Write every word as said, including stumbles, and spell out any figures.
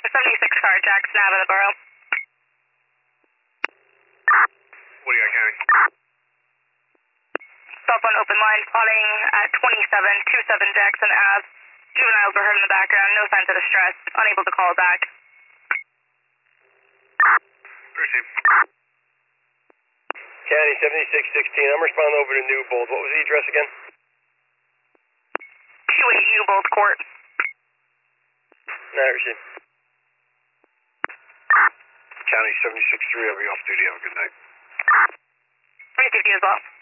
seventy-six car, Jackson Avenue, the borough. What do you got, County? Cell phone open line, plotting at twenty-seven twenty-seven Jackson Ave. Juveniles were heard in the background, no signs of distress, unable to call back. Received. County seventy-six sixteen, I'm responding over to Newbold. What was the address again? two eight Newbold Court. No, I received. County seventy-six three, I'll be off duty. Have a good night. Received you as well.